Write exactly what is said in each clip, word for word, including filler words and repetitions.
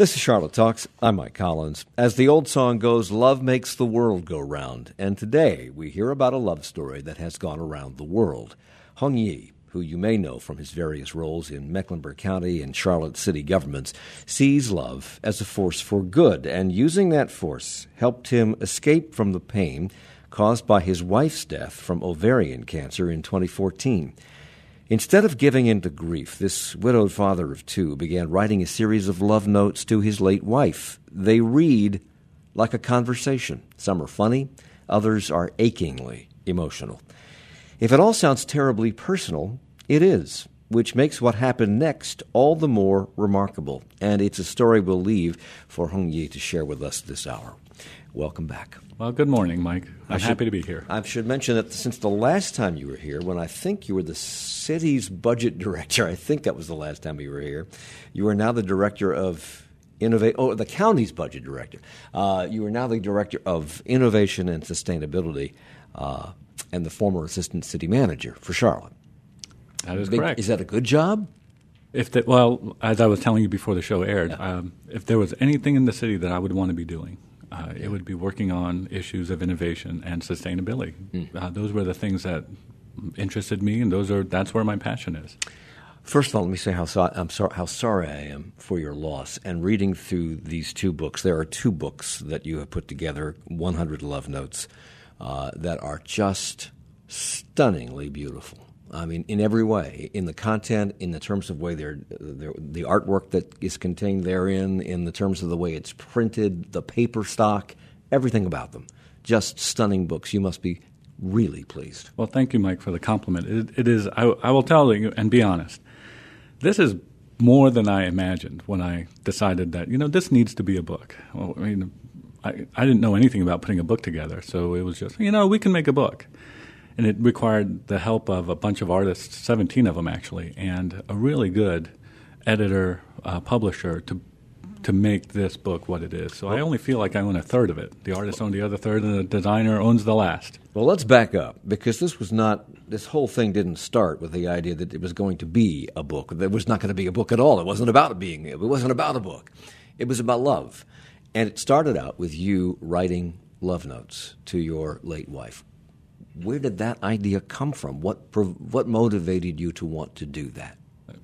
This is Charlotte Talks. I'm Mike Collins. As the old song goes, love makes the world go round. And today we hear about a love story that has gone around the world. Hung Ye, who you may know from his various roles in Mecklenburg County and Charlotte city governments, sees love as a force for good, and using that force helped him escape from the pain caused by his wife's death from ovarian cancer in twenty fourteen. Instead of giving in to grief, this widowed father of two began writing a series of love notes to his late wife. They read like a conversation. Some are funny, others are achingly emotional. If it all sounds terribly personal, it is, which makes what happened next all the more remarkable. And it's a story we'll leave for Hung Ye to share with us this hour. Welcome back. Well, good morning, Mike. I'm should, happy to be here. I should mention that since the last time you were here, when I think you were the city's budget director, I think that was the last time you were here, you are now the director of innovation, oh, the county's budget director. Uh, you are now the director of innovation and sustainability uh, and the former assistant city manager for Charlotte. That is Big, correct. Is that a good job? If the, well, as I was telling you before the show aired, Yeah. um, if there was anything in the city that I would want to be doing, Uh, it would be working on issues of innovation and sustainability. Mm. Uh, those were the things that interested me, and those are that's where my passion is. First of all, let me say how so- I'm sorry how sorry I am for your loss. And reading through these two books, there are two books that you have put together, one hundred Love Notes, uh, that are just stunningly beautiful. I mean, in every way, in the content, in the terms of way they're, they're, the artwork that is contained therein, in the terms of the way it's printed, the paper stock, everything about them. Just stunning books. You must be really pleased. Well, thank you, Mike, for the compliment. It, it is. I, I will tell you and be honest. This is more than I imagined when I decided that, you know, this needs to be a book. Well, I mean, I, I didn't know anything about putting a book together, so it was just, you know, we can make a book. And it required the help of a bunch of artists, seventeen of them actually, and a really good editor, uh, publisher to to make this book what it is. So I only feel like I own a third of it. The artist owned the other third, and the designer owns the last. Well, let's back up, because this was not, this whole thing didn't start with the idea that it was going to be a book. There was not going to be a book at all. It wasn't about it being, it wasn't about a book. It was about love. And it started out with you writing love notes to your late wife. Where did that idea come from? What what motivated you to want to do that?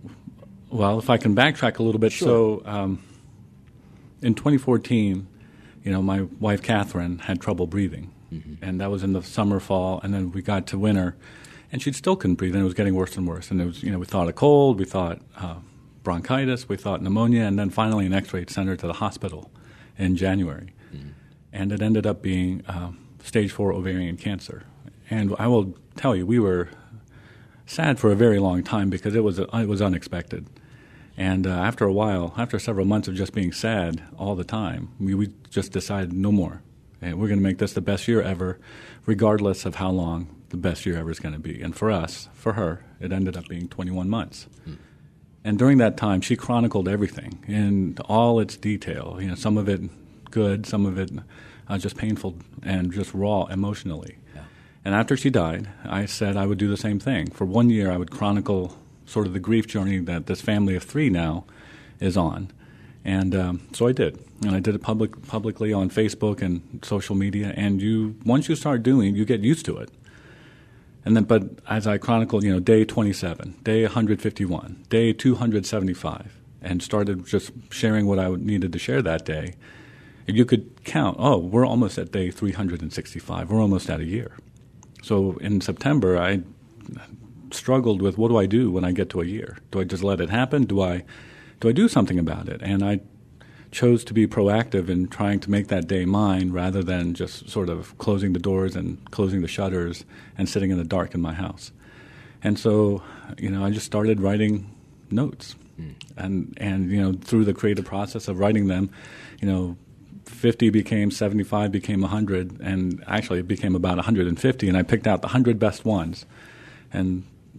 Well, if I can backtrack a little bit. Sure. So um, in twenty fourteen, you know, my wife, Catherine, had trouble breathing. Mm-hmm. And that was in the summer, fall, and then we got to winter, and she still couldn't breathe, and it was getting worse and worse. And it was, you know, we thought a cold, we thought uh, bronchitis, we thought pneumonia, and then finally an X-ray sent her to the hospital in January. Mm-hmm. And it ended up being um, stage four ovarian cancer. And I will tell you, we were sad for a very long time because it was it was unexpected. And uh, after a while, after several months of just being sad all the time, we, we just decided no more. And we're going to make this the best year ever, regardless of how long the best year ever is going to be. And for us, for her, it ended up being twenty-one months. Hmm. And during that time, she chronicled everything in all its detail. You know, some of it good, some of it uh, just painful and just raw emotionally. And after she died, I said I would do the same thing. For one year, I would chronicle sort of the grief journey that this family of three now is on. And um, so I did. And I did it public, publicly on Facebook and social media. And you, once you start doing it, you get used to it. And then, but as I chronicled, you know, day twenty-seven, day one hundred fifty-one, day two hundred seventy-five, and started just sharing what I needed to share that day, you could count, oh, we're almost at day three hundred sixty-five. We're almost at a year. So in September, I struggled with what do I do when I get to a year? Do I just let it happen? Do I do I do something about it? And I chose to be proactive in trying to make that day mine rather than just sort of closing the doors and closing the shutters and sitting in the dark in my house. And so, you know, I just started writing notes. Mm. And, and, you know, through the creative process of writing them, you know, fifty became seventy-five, became one hundred, and actually it became about one hundred fifty, and I picked out the one hundred best ones. And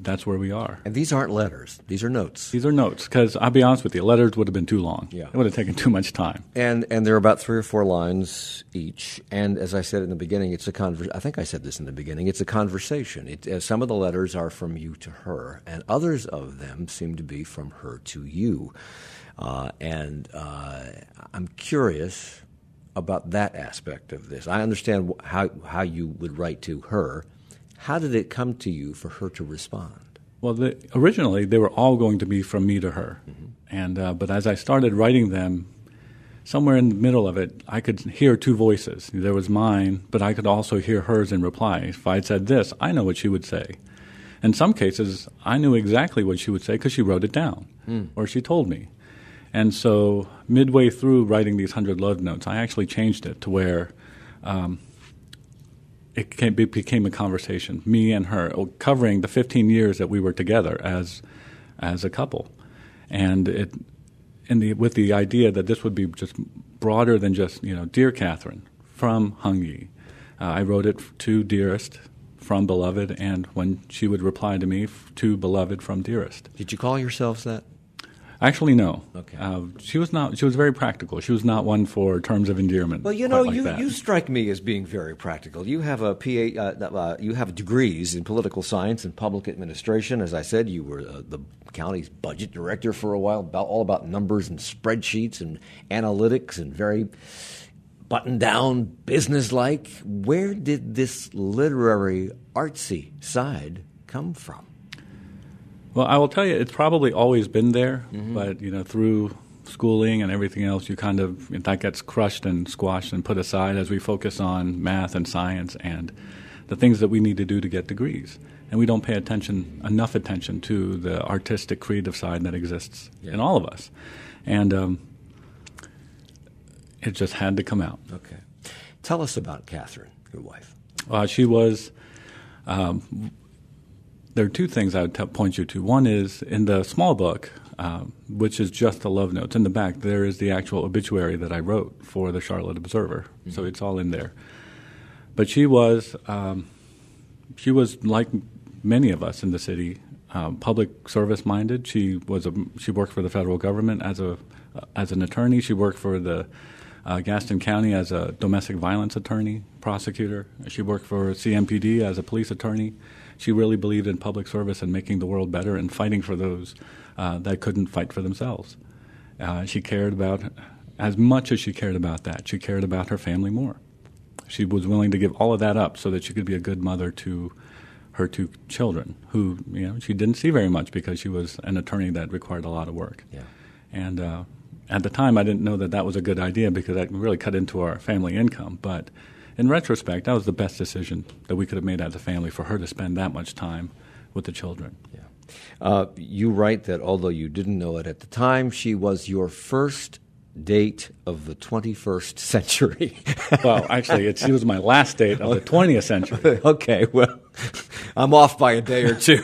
that's where we are. And these aren't letters. These are notes. These are notes, because I'll be honest with you, letters would have been too long. Yeah. It would have taken too much time. And and they're about three or four lines each. And as I said in the beginning, it's a conver- I think I said this in the beginning, it's a conversation. It, uh, some of the letters are from you to her, and others of them seem to be from her to you. Uh, and uh, I'm curious about that aspect of this. I understand how how you would write to her. How did it come to you for her to respond? Well, the, originally they were all going to be from me to her, mm-hmm. and uh, but as I started writing them, somewhere in the middle of it, I could hear two voices. There was mine, but I could also hear hers in reply. If I'd said this, I know what she would say. In some cases, I knew exactly what she would say because she wrote it down, mm. or she told me. And so midway through writing these hundred love notes, I actually changed it to where um, it, became, it became a conversation, me and her, covering the fifteen years that we were together as as a couple. And it, in the, with the idea that this would be just broader than just, you know, Dear Catherine, from Hung Ye. Uh, I wrote it to Dearest, from Beloved, and when she would reply to me, to Beloved, from Dearest. Did you call yourselves that? Actually, no. Okay. Uh, she was not. She was very practical. She was not one for terms of endearment. Well, you know, like you, that. you strike me as being very practical. You have a P A. Uh, uh, you have degrees in political science and public administration. As I said, you were uh, the county's budget director for a while, about, all about numbers and spreadsheets and analytics, and very buttoned down, business-like. Where did this literary, artsy side come from? Well, I will tell you, it's probably always been there, mm-hmm. but, you know, through schooling and everything else, you kind of, that gets crushed and squashed and put aside as we focus on math and science and the things that we need to do to get degrees. And we don't pay attention, enough attention to the artistic, creative side that exists yeah. in all of us. And um, it just had to come out. Okay. Tell us about Catherine, your wife. Uh, she was... Um, There are two things I would t- point you to. One is in the small book, uh, which is just the love notes. In the back, there is the actual obituary that I wrote for the Charlotte Observer. Mm-hmm. So it's all in there. But she was, um, she was like many of us in the city, um, public service minded. She was a, she worked for the federal government as a uh, as an attorney. She worked for the uh, Gaston County as a domestic violence attorney, prosecutor. She worked for C M P D as a police attorney. She really believed in public service and making the world better and fighting for those uh, that couldn't fight for themselves. Uh, she cared about, as much as she cared about that, she cared about her family more. She was willing to give all of that up so that she could be a good mother to her two children, who, you know, she didn't see very much because she was an attorney that required a lot of work. Yeah. And uh, at the time, I didn't know that that was a good idea because that really cut into our family income, but in retrospect, that was the best decision that we could have made as a family for her to spend that much time with the children. Yeah. Uh, you write that although you didn't know it at the time, she was your first date of the twenty-first century. Well, actually, it, she was my last date of the twentieth century. Okay, well, I'm off by a day or two.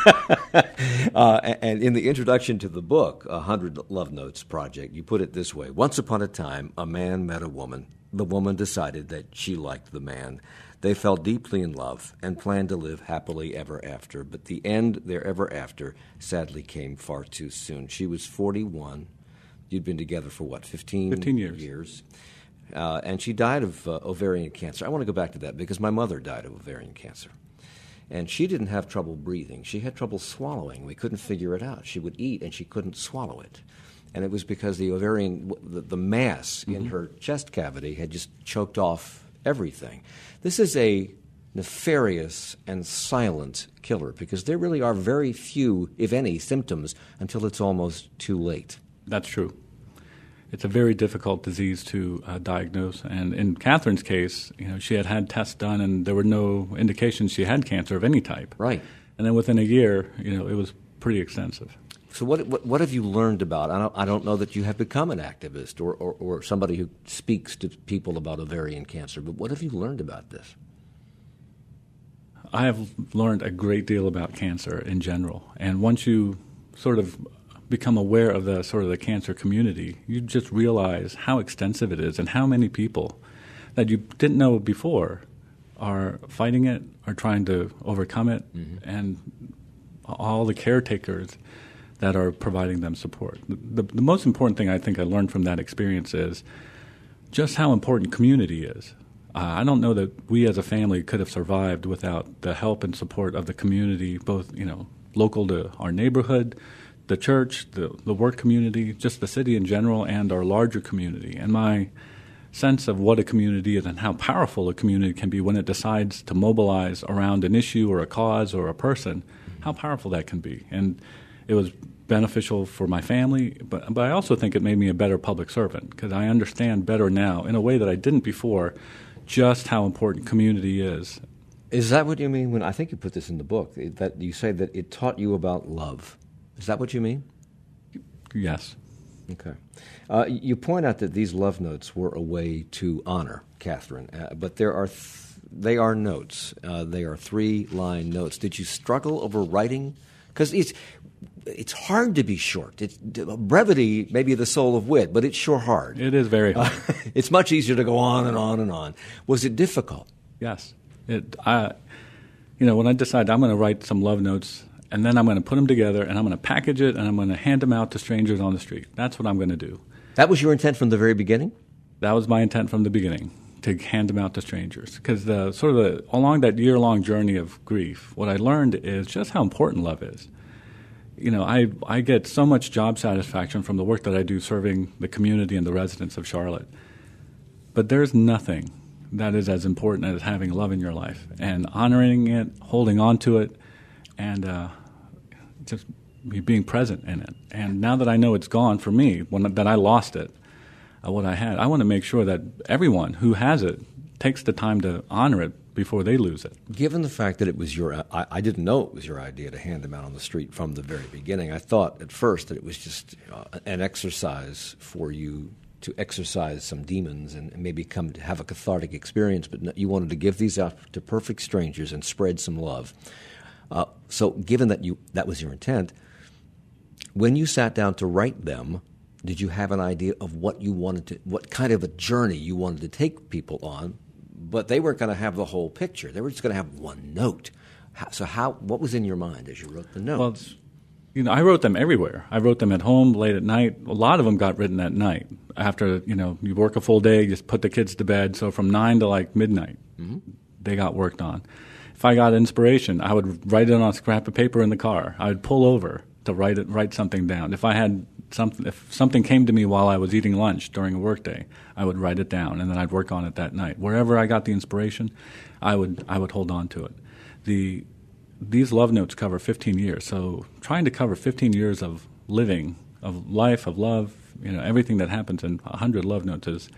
uh, and in the introduction to the book, A Hundred Love Notes Project, you put it this way. Once upon a time, a man met a woman. The woman decided that she liked the man. They fell deeply in love and planned to live happily ever after. But the end, their ever after, sadly came far too soon. She was forty-one. You'd been together for what, fifteen? fifteen years. years. Uh, and she died of uh, ovarian cancer. I want to go back to that because my mother died of ovarian cancer. And she didn't have trouble breathing. She had trouble swallowing. We couldn't figure it out. She would eat and she couldn't swallow it. And it was because the ovarian, the, the mass mm-hmm. in her chest cavity had just choked off everything. This is a nefarious and silent killer because there really are very few, if any, symptoms until it's almost too late. That's true. It's a very difficult disease to uh, diagnose. And in Catherine's case, you know, she had had tests done and there were no indications she had cancer of any type. Right. And then within a year, you know, it was pretty extensive. So what, what what have you learned about? I don't I don't know that you have become an activist or, or, or somebody who speaks to people about ovarian cancer, but what have you learned about this? I have learned a great deal about cancer in general, and once you sort of become aware of the sort of the cancer community, you just realize how extensive it is and how many people that you didn't know before are fighting it, are trying to overcome it, mm-hmm. and all the caretakers that are providing them support. The, the, the most important thing I think I learned from that experience is just how important community is. Uh, I don't know that we as a family could have survived without the help and support of the community, both, you know, local to our neighborhood, the church, the, the work community, just the city in general, and our larger community. And my sense of what a community is and how powerful a community can be when it decides to mobilize around an issue or a cause or a person, how powerful that can be. And it was beneficial for my family, but, but I also think it made me a better public servant because I understand better now, in a way that I didn't before, just how important community is. Is that what you mean when, I think you put this in the book, that you say that it taught you about love? Is that what you mean? Yes. Okay. Uh, you point out that these love notes were a way to honor Catherine, uh, but there are th- they are notes. Uh, they are three-line notes. Did you struggle over writing? Because it's it's hard to be short. It's, brevity may be the soul of wit, but it's sure hard. It is very hard. Uh, it's much easier to go on and on and on. Was it difficult? Yes. It. I, you know, when I decided I'm going to write some love notes, and then I'm going to put them together, and I'm going to package it, and I'm going to hand them out to strangers on the street. That's what I'm going to do. That was your intent from the very beginning? That was my intent from the beginning, to hand them out to strangers. Because the sort of the, along that year-long journey of grief, what I learned is just how important love is. You know, I, I get so much job satisfaction from the work that I do serving the community and the residents of Charlotte. But there's nothing that is as important as having love in your life and honoring it, holding on to it, and uh, just being present in it. And now that I know it's gone for me, when that I lost it, uh, what I had, I want to make sure that everyone who has it takes the time to honor it before they lose it. Given the fact that it was your, I, I didn't know it was your idea to hand them out on the street from the very beginning. I thought at first that it was just uh, an exercise for you to exercise some demons and maybe come to have a cathartic experience, but no, you wanted to give these out to perfect strangers and spread some love. Uh, so given that you that was your intent, when you sat down to write them, did you have an idea of what you wanted to, what kind of a journey you wanted to take people on? But they weren't going to have the whole picture. They were just going to have one note. How, so how? What was in your mind as you wrote the notes? Well, you know, I wrote them everywhere. I wrote them at home, late at night. A lot of them got written at night. After, you know, you work a full day, you just put the kids to bed. So from nine to like midnight, mm-hmm. they got worked on. If I got inspiration, I would write it on a scrap of paper in the car. I would pull over to write it, write something down. If I had something, if something came to me while I was eating lunch during a work day, I would write it down, and then I'd work on it that night. Wherever I got the inspiration, I would I would hold on to it. The these love notes cover fifteen years, so trying to cover fifteen years of living, of life, of love, you know, everything that happens in one hundred love notes is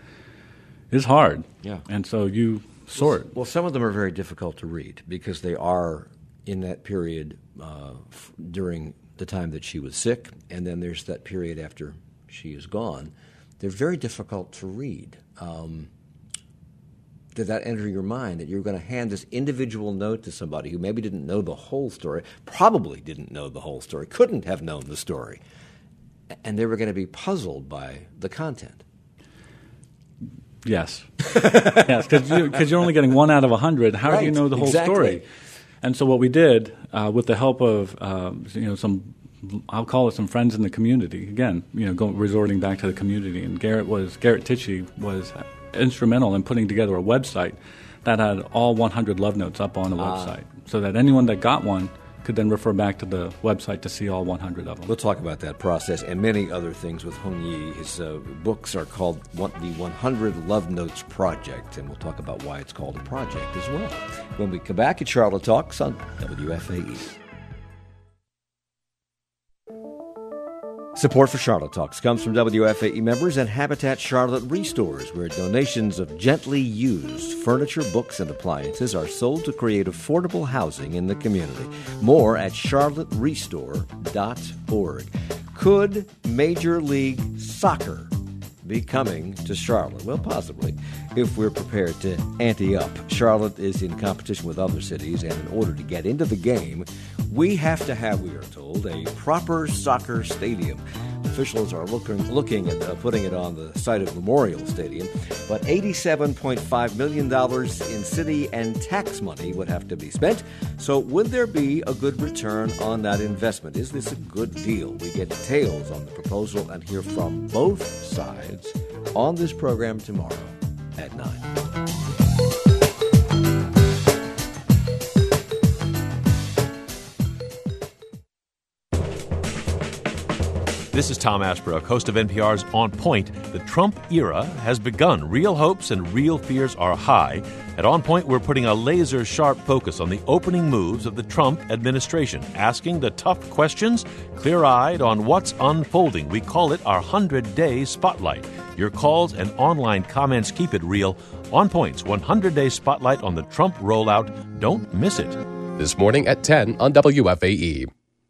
is hard. Yeah, and so you sort. Well, well, some of them are very difficult to read because they are in that period uh, f- during the time that she was sick, and then there's that period after she is gone. They're very difficult to read. Um, did that enter your mind that you were going to hand this individual note to somebody who maybe didn't know the whole story, probably didn't know the whole story, couldn't have known the story, and they were going to be puzzled by the content? Yes. yes, because you, you're only getting one out of a hundred. How right, do you know the whole exactly. story? And so what we did, uh, with the help of uh, you know some, I'll call it some friends in the community. Again, you know, going, resorting back to the community. And Garrett was Garrett Tichy was instrumental in putting together a website that had all one hundred love notes up on the ah. website, so that anyone that got one could then refer back to the website to see all one hundred of them. We'll talk about that process and many other things with Hung Ye. His uh, books are called the one hundred Love Notes Project, and we'll talk about why it's called a project as well when we come back at Charlotte Talks on W F A E. Support for Charlotte Talks comes from W F A E members and Habitat Charlotte Restores, where donations of gently used furniture, books, and appliances are sold to create affordable housing in the community. More at charlotte restore dot org. Could Major League Soccer be coming to Charlotte? Well, possibly, if we're prepared to ante up. Charlotte is in competition with other cities, and in order to get into the game, we have to have, we are told, a proper soccer stadium. officials are looking, looking at uh, putting it on the site of Memorial Stadium. But eighty-seven point five million dollars in city and tax money would have to be spent. So would there be a good return on that investment? Is this a good deal? We get details on the proposal and hear from both sides on this program tomorrow at nine. This is Tom Ashbrook, host of N P R's On Point. The Trump era has begun. Real hopes and real fears are high. At On Point, we're putting a laser-sharp focus on the opening moves of the Trump administration, asking the tough questions, clear-eyed on what's unfolding. We call it our hundred-day spotlight. Your calls and online comments keep it real. On Point's one hundred day spotlight on the Trump rollout. Don't miss it. This morning at ten on W F A E.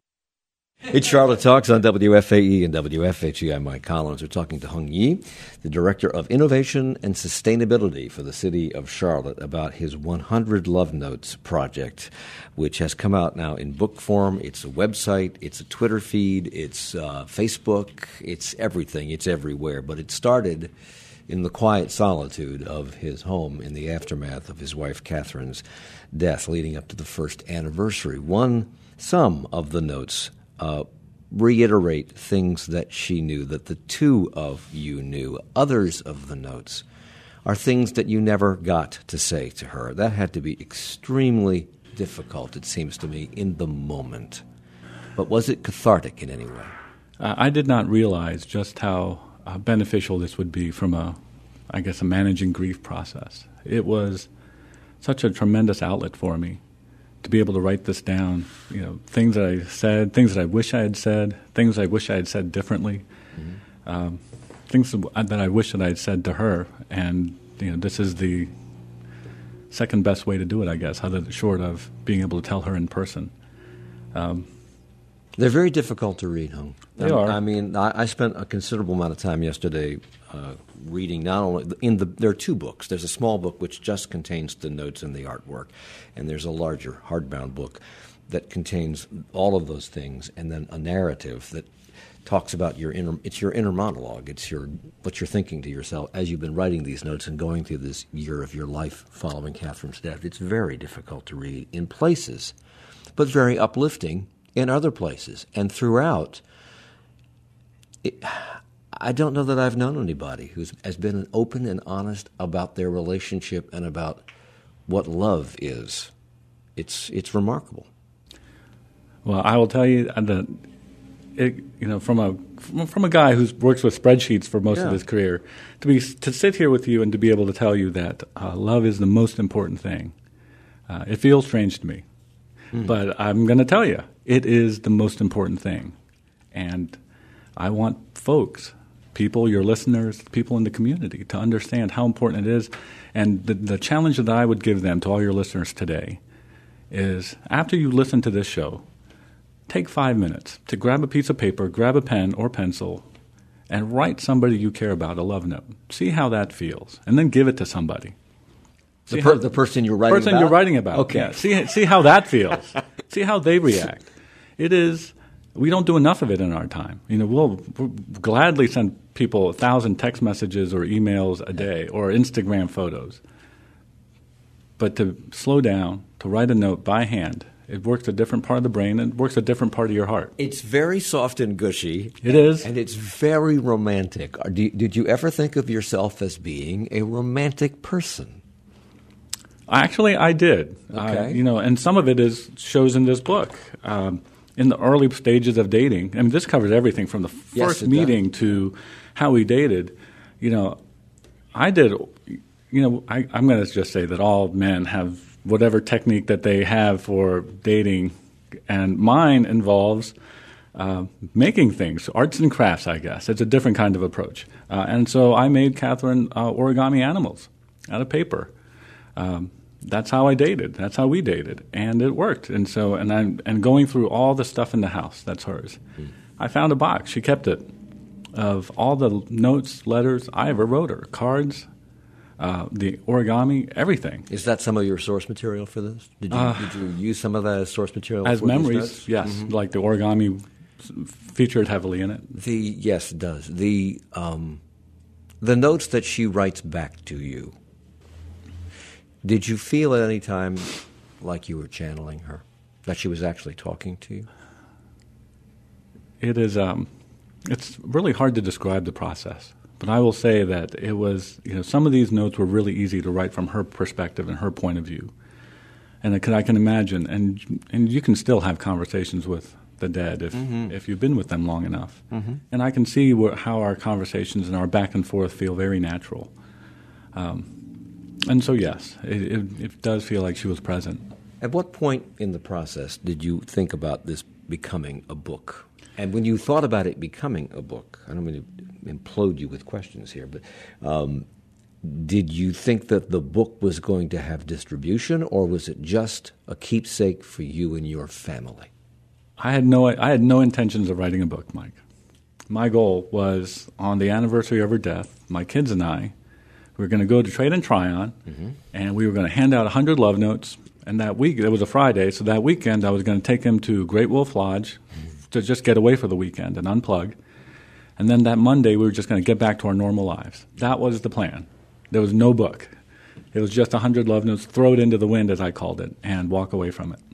It's Charlotte Talks on W F A E and W F H E. I'm Mike Collins. We're talking to Hung Ye, the Director of Innovation and Sustainability for the City of Charlotte, about his one hundred Love Notes project, which has come out now in book form. It's a website, it's a Twitter feed, it's uh, Facebook, it's everything, it's everywhere. But it started in the quiet solitude of his home in the aftermath of his wife Catherine's death, leading up to the first anniversary. One, some of the notes Uh, reiterate things that she knew, that the two of you knew. Others of the notes are things that you never got to say to her. That had to be extremely difficult, it seems to me, in the moment. But was it cathartic in any way? Uh, I did not realize just how uh, beneficial this would be from a, I guess, a managing grief process. It was such a tremendous outlet for me to be able to write this down, you know, things that I said, things that I wish I had said, things I wish I had said differently, mm-hmm. um, things that I wish that I had said to her. And, you know, this is the second best way to do it, I guess, other short of being able to tell her in person. Um, They're very difficult to read, Hung. They um, are. I mean, I, I spent a considerable amount of time yesterday uh, reading not only in the there are two books. There's a small book which just contains the notes and the artwork, and there's a larger hardbound book that contains all of those things, and then a narrative that talks about your inner. It's your inner monologue. It's your what you're thinking to yourself as you've been writing these notes and going through this year of your life following Catherine's death. It's very difficult to read in places, but very uplifting in other places. And throughout, it, I don't know that I've known anybody who has been open and honest about their relationship and about what love is. It's it's remarkable. Well, I will tell you that, it, you know, from a from, from a guy who's works with spreadsheets for most yeah. of his career, to be to sit here with you and to be able to tell you that uh, love is the most important thing, uh, it feels strange to me. Mm. But I'm going to tell you, it is the most important thing. And I want folks, people, your listeners, people in the community, to understand how important it is. And the, the challenge that I would give them, to all your listeners today, is after you listen to this show, take five minutes to grab a piece of paper, grab a pen or pencil, and write somebody you care about a love note. See how that feels, and then give it to somebody. The, per, how, the person you're writing person about? you're writing about. Okay. Yeah. See, see how that feels. See how they react. It is, we don't do enough of it in our time. You know, we'll, we'll gladly send people a thousand text messages or emails a day or Instagram photos. But to slow down, to write a note by hand, it works a different part of the brain and it works a different part of your heart. It's very soft and gushy. It is. And it's very romantic. Did you ever think of yourself as being a romantic person? Actually, I did. Okay. Uh, you know, and some of it is shows in this book. Um, in the early stages of dating, I mean, this covers everything from the first yes, meeting does. to how we dated. You know, I did. You know, I, I'm going to just say that all men have whatever technique that they have for dating, and mine involves uh, making things, arts and crafts. I guess it's a different kind of approach. Uh, and so I made Catherine uh, origami animals out of paper. Um, That's how I dated. That's how we dated, and it worked. And so, and I and going through all the stuff in the house that's hers, mm. I found a box. She kept it of all the notes, letters I ever wrote her, cards, uh, the origami, everything. Is that some of your source material for this? Did you, uh, did you use some of that as source material as for memories? These notes? Yes, mm-hmm. like the origami featured heavily in it. The yes, it does. The um, the notes that she writes back to you. Did you feel at any time like you were channeling her, that she was actually talking to you? It is. Um, it's really hard to describe the process, but I will say that it was. You know, some of these notes were really easy to write from her perspective and her point of view, and I can, I can imagine, and and you can still have conversations with the dead if mm-hmm. if you've been with them long enough, mm-hmm. and I can see where, how our conversations and our back and forth feel very natural. Um, And so, yes, it, it, it does feel like she was present. At what point in the process did you think about this becoming a book? And when you thought about it becoming a book, I don't mean to implode you with questions here, but um, did you think that the book was going to have distribution, or was it just a keepsake for you and your family? I had no, I had no intentions of writing a book, Mike. My goal was, on the anniversary of her death, my kids and I, we were going to go to Trade and Tryon, mm-hmm. and we were going to hand out one hundred love notes. And that week, it was a Friday, so that weekend I was going to take them to Great Wolf Lodge mm-hmm. to just get away for the weekend and unplug. And then that Monday, we were just going to get back to our normal lives. That was the plan. There was no book. It was just one hundred love notes, throw it into the wind, as I called it, and walk away from it.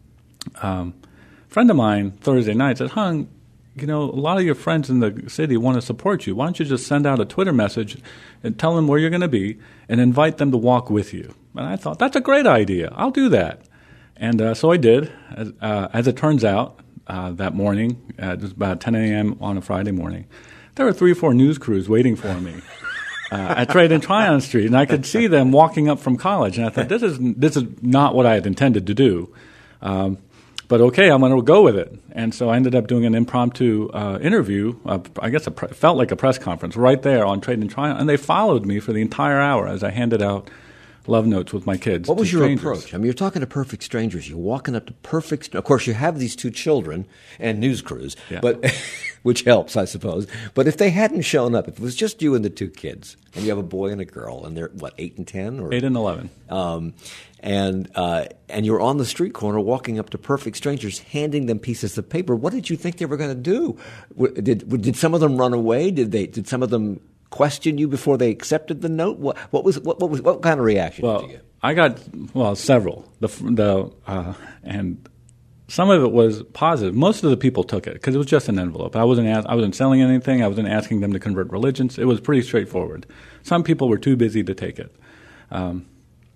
Um, a friend of mine, Thursday night, said, Hung, you know, a lot of your friends in the city want to support you. Why don't you just send out a Twitter message and tell them where you're going to be and invite them to walk with you? And I thought, that's a great idea. I'll do that. And uh, so I did. As, uh, as it turns out, uh, that morning, uh, it was about ten a.m. on a Friday morning, there were three or four news crews waiting for me uh, at Trade and Tryon Street, and I could see them walking up from college. And I thought, this is this is not what I had intended to do. Um, But okay, I'm going to go with it. And so I ended up doing an impromptu uh, interview, uh, I guess it pre- felt like a press conference, right there on Trade and Tryon. And they followed me for the entire hour as I handed out love notes with my kids. What was your strangers. approach? I mean, you're talking to perfect strangers. You're walking up to perfect – of course, you have these two children and news crews, yeah. but which helps, I suppose. But if they hadn't shown up, if it was just you and the two kids, and you have a boy and a girl, and they're, what, eight and ten? Or, eight and eleven. Um, and uh, and you're on the street corner walking up to perfect strangers, handing them pieces of paper. What did you think they were going to do? Did did some of them run away? Did they? Did some of them question you before they accepted the note? What, what was what, what was what kind of reaction well, did you get? I got well several. The the uh, and some of it was positive. Most of the people took it because it was just an envelope. I wasn't ask, I wasn't selling anything. I wasn't asking them to convert religions. It was pretty straightforward. Some people were too busy to take it. Um,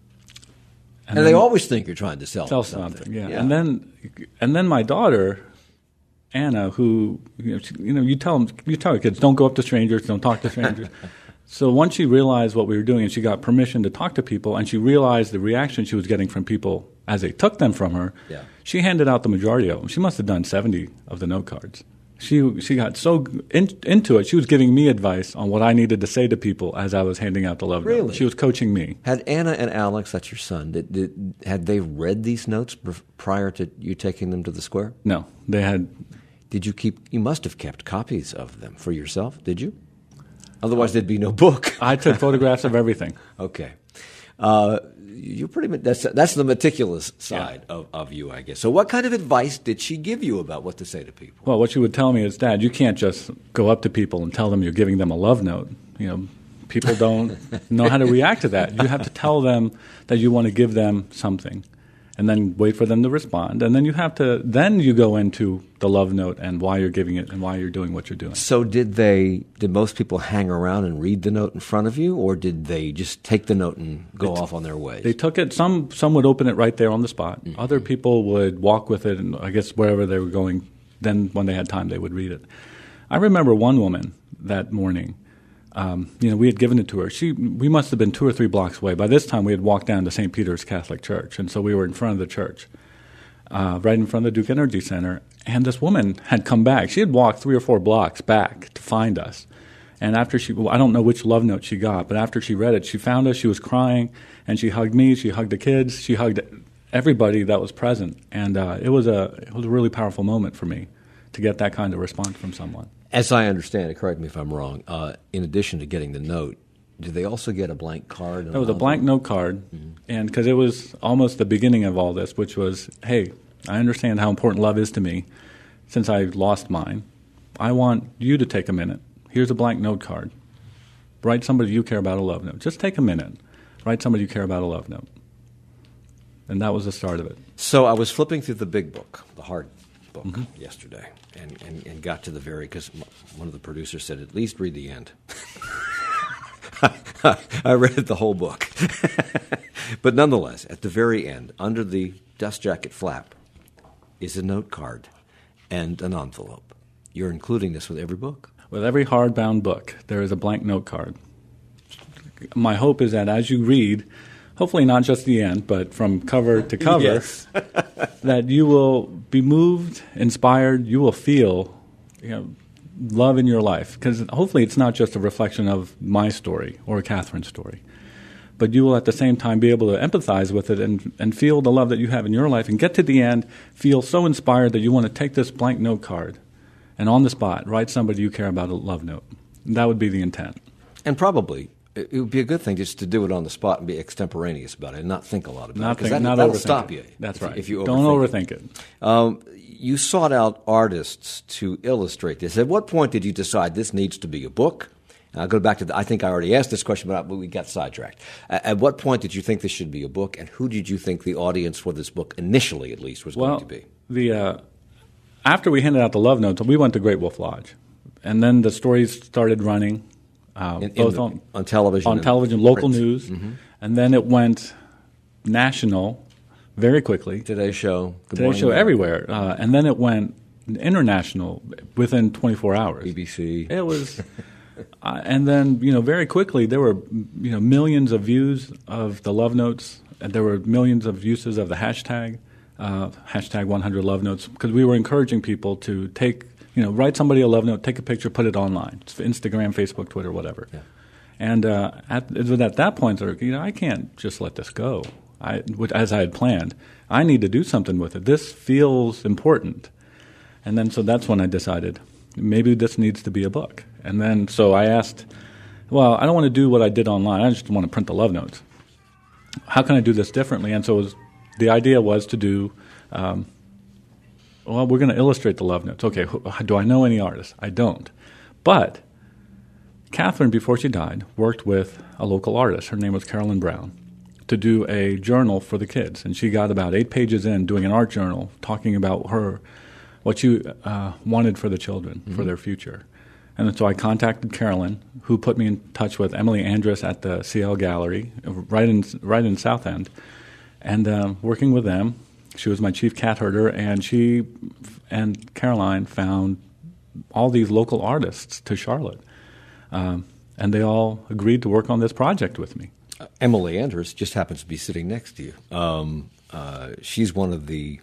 And, and then, they always think you're trying to sell, sell something. something. Yeah. yeah. And then, and then my daughter, Anna, who you know, she, you know, you tell them, you tell your kids, don't go up to strangers, don't talk to strangers. So once she realized what we were doing, and she got permission to talk to people, and she realized the reaction she was getting from people as they took them from her, yeah. she handed out the majority of them. She must have done seventy of the note cards. She she got so in, into it, she was giving me advice on what I needed to say to people as I was handing out the love really? note. She was coaching me. Had Anna and Alex, that's your son, did, did, had they read these notes prior to you taking them to the square? No, they had. Did you keep, you must have kept copies of them for yourself, did you? Otherwise there'd be no book. I took photographs of everything. Okay. Uh, you're pretty, that's, that's the meticulous side yeah. of, of you, I guess. So what kind of advice did she give you about what to say to people? Well, what she would tell me is, Dad, you can't just go up to people and tell them you're giving them a love note. You know, people don't know how to react to that. You have to tell them that you want to give them something, and then wait for them to respond. And then you have to, then you go into the love note and why you're giving it and why you're doing what you're doing. So did they, did most people hang around and read the note in front of you, or did they just take the note and go t- off on their way? They took it, some some would open it right there on the spot. Mm-hmm. Other people would walk with it, and I guess wherever they were going, then when they had time, they would read it. I remember one woman that morning, Um, you know, we had given it to her. She, we must have been two or three blocks away. By this time, we had walked down to Saint Peter's Catholic Church, and so we were in front of the church, uh, right in front of the Duke Energy Center. And this woman had come back. She had walked three or four blocks back to find us. And after she, well, I don't know which love note she got, but after she read it, she found us. She was crying, and she hugged me. She hugged the kids. She hugged everybody that was present, and uh, it was a it was a really powerful moment for me to get that kind of response from someone. As I understand it, correct me if I'm wrong, uh, in addition to getting the note, did they also get a blank card? It was a blank note card, mm-hmm. and because it was almost the beginning of all this, which was, hey, I understand how important love is to me. since I lost mine, I want you to take a minute. Here's a blank note card. Write somebody you care about a love note. Just take a minute. Write somebody you care about a love note. And that was the start of it. So I was flipping through the big book, the hard book, mm-hmm. yesterday, and, and, and got to the very, because one of the producers said, at least read the end. I read the whole book. But nonetheless, at the very end, under the dust jacket flap, is a note card and an envelope. You're including this with every book? With every hardbound book, there is a blank note card. My hope is that as you read, hopefully not just the end, but from cover to cover, yes. that you will be moved, inspired, you will feel, you know, love in your life. Because hopefully it's not just a reflection of my story or Catherine's story, but you will at the same time be able to empathize with it and, and feel the love that you have in your life and get to the end, feel so inspired that you want to take this blank note card and on the spot write somebody you care about a love note. And that would be the intent. And probably it would be a good thing just to do it on the spot and be extemporaneous about it and not think a lot about not it. Because that, that, not that'll overthink stop it. you. That's if, right. If you Don't overthink, overthink it. it. Um, you sought out artists to illustrate this. At what point did you decide this needs to be a book? And I'll go back to the, I think I already asked this question, but we got sidetracked. At, at what point did you think this should be a book, and who did you think the audience for this book, initially at least, was well, going to be? The, uh, after we handed out the love notes, we went to Great Wolf Lodge. And then the stories started running, uh, in, both in the, on, on television, on television, local print. news, mm-hmm. and then it went national very quickly. Today Show, Good Today Morning Show America. everywhere, uh, and then it went international within twenty-four hours. B B C. It was, uh, and then you know very quickly there were you know millions of views of the love notes, and there were millions of uses of the hashtag, uh, hashtag one hundred love notes, because we were encouraging people to take. You know, write somebody a love note, take a picture, put it online. It's Instagram, Facebook, Twitter, whatever. Yeah. And uh, at, it was at that point, you know, I can't just let this go, I, which, as I had planned. I need to do something with it. This feels important. And then so that's when I decided maybe this needs to be a book. And then so I asked, well, I don't want to do what I did online. I just want to print the love notes. How can I do this differently? And so it was, the idea was to do um, – well, we're going to illustrate the love notes. Okay, do I know any artists? I don't. But Catherine, before she died, worked with a local artist. Her name was Carolyn Brown, to do a journal for the kids. And she got about eight pages in doing an art journal talking about her, what she uh, wanted for the children, mm-hmm. for their future. And so I contacted Carolyn, who put me in touch with Emily Andrus at the C L Gallery, right in, right in South End. And uh, working with them, she was my chief cat herder, and she and Caroline found all these local artists to Charlotte. Um, and they all agreed to work on this project with me. Uh, Emily Andrus just happens to be sitting next to you. Um, uh, she's one of the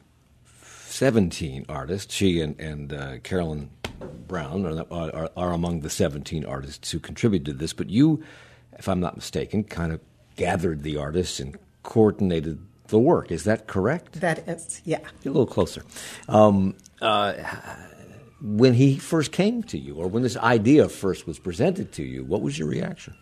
seventeen artists. She and, and uh, Carolyn Brown are, are, are among the seventeen artists who contributed to this. But you, if I'm not mistaken, kind of gathered the artists and coordinated the work. Is that correct? That is, yeah. Get a little closer. Um, uh, when he first came to you, or when this idea first was presented to you, what was your reaction?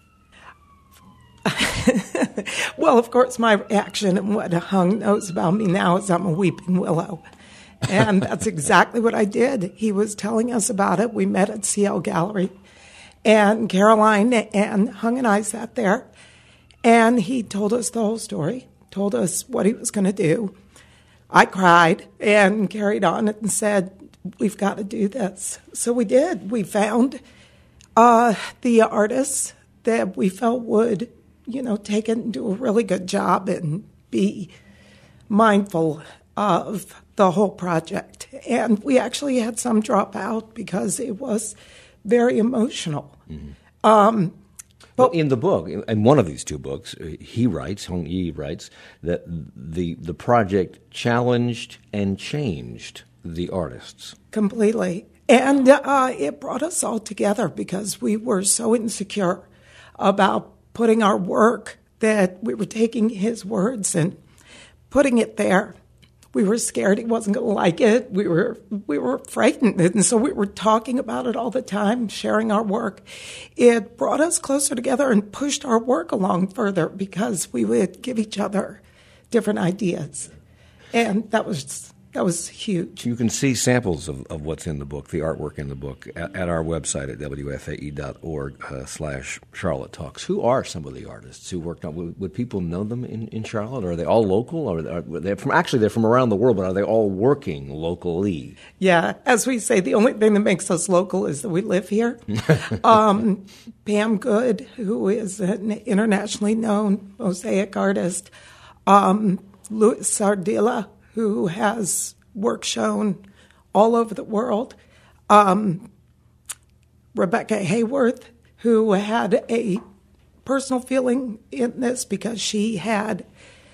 Well, of course, my reaction and what Hung knows about me now is I'm a weeping willow. And that's exactly what I did. He was telling us about it. We met at C L Gallery. And Caroline and Hung and I sat there. And he told us the whole story. Told us what he was going to do. I cried and carried on and said, we've got to do this. So we did. We found uh, the artists that we felt would, you know, take it and do a really good job and be mindful of the whole project. And we actually had some drop out because it was very emotional. Mm-hmm. Um But in the book, in one of these two books, he writes, Hong Yi writes, that the the project challenged and changed the artists. Completely. And uh, it brought us all together because we were so insecure about putting our work that we were taking his words and putting it there. We were scared he wasn't going to like it. We were we were frightened, and so we were talking about it all the time, sharing our work. It brought us closer together and pushed our work along further because we would give each other different ideas, and that was that was huge. You can see samples of, of what's in the book, the artwork in the book, at, at our website at W F A E dot org uh, slash Charlotte Talks. Who are some of the artists who worked on? Would, would people know them in, in Charlotte? Or are they all local? Or are they from? Actually, they're from around the world, but are they all working locally? Yeah, as we say, the only thing that makes us local is that we live here. um, Pam Good, who is an internationally known mosaic artist, um, Louis Sardilla, who has work shown all over the world. Um, Rebecca Hayworth, who had a personal feeling in this because she had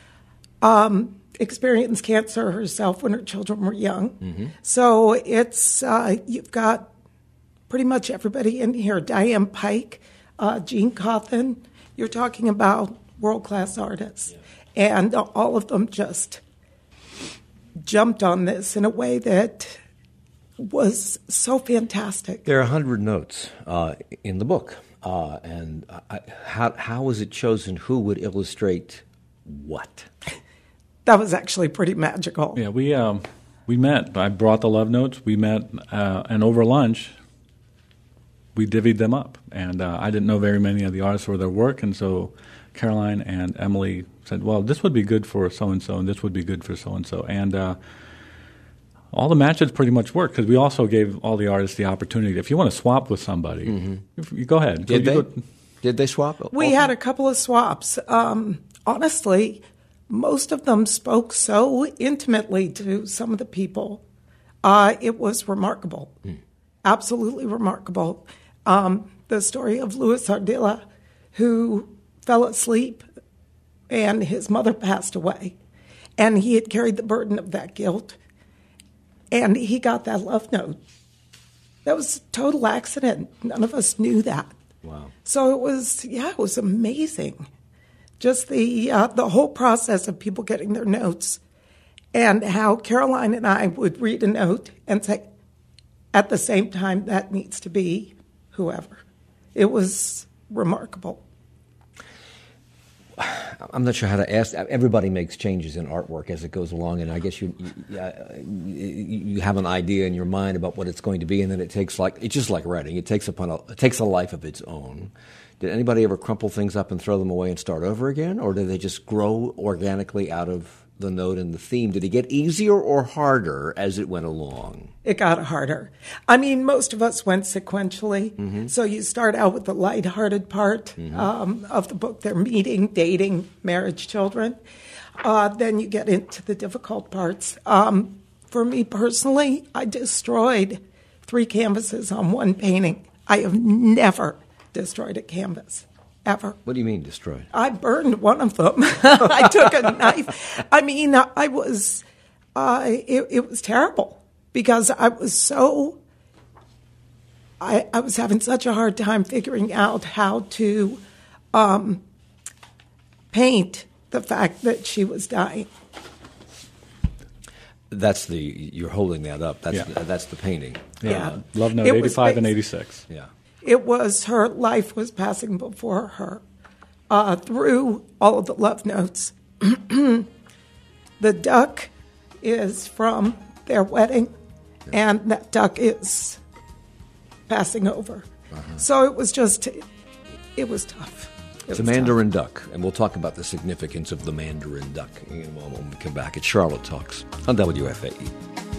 um, experienced cancer herself when her children were young. Mm-hmm. So it's uh, you've got pretty much everybody in here. Diane Pike, uh, Jean Cawthon. You're talking about world-class artists. Yeah. And uh, all of them just jumped on this in a way that was so fantastic. There are a hundred notes uh, in the book, uh, and I, how how was it chosen? Who would illustrate what? That was actually pretty magical. Yeah, we um, we met. I brought the love notes. We met, uh, and over lunch, we divvied them up. And uh, I didn't know very many of the artists or their work, and so Caroline and Emily said, well, this would be good for so-and-so, and this would be good for so-and-so. And uh, all the matches pretty much worked, because we also gave all the artists the opportunity. If you want to swap with somebody, mm-hmm. you go ahead. Did you they? Go, Did they swap? We had a couple of swaps. Um, honestly, most of them spoke so intimately to some of the people. Uh, it was remarkable. Mm. Absolutely remarkable. Um, the story of Louis Sardilla, who fell asleep and his mother passed away, and he had carried the burden of that guilt, and he got that love note. That was a total accident. None of us knew that. Wow. So it was, yeah, it was amazing. Just the uh, the whole process of people getting their notes, and how Caroline and I would read a note and say, at the same time, that needs to be whoever. It was remarkable. I'm not sure how to ask. Everybody makes changes in artwork as it goes along, and I guess you you, you have an idea in your mind about what it's going to be, and then it takes like it's just like writing. It takes upon a it takes a life of its own. Did anybody ever crumple things up and throw them away and start over again, or did they just grow organically out of the note and the theme? Did it get easier or harder as it went along? It got harder. I mean, most of us went sequentially. Mm-hmm. So you start out with the lighthearted part mm-hmm. um, of the book. They're meeting, dating, marriage, children. Uh, then you get into the difficult parts. Um, for me personally, I destroyed three canvases on one painting. I have never destroyed a canvas. Ever. What do you mean destroyed? I burned one of them. I took a knife. I mean, I was, uh, it, it was terrible because I was so, I, I was having such a hard time figuring out how to um, paint the fact that she was dying. That's the, you're holding that up. That's, yeah. the, that's the painting. Yeah. yeah. Love Note it eighty-five was, and eighty-six. Yeah. It was her life was passing before her uh, through all of the love notes. The duck is from their wedding, yeah. and that duck is passing over. Uh-huh. So it was just, it was tough. It It's a Mandarin tough. duck, and we'll talk about the significance of the Mandarin duck in a moment when we come back. It's Charlotte Talks on W F A E.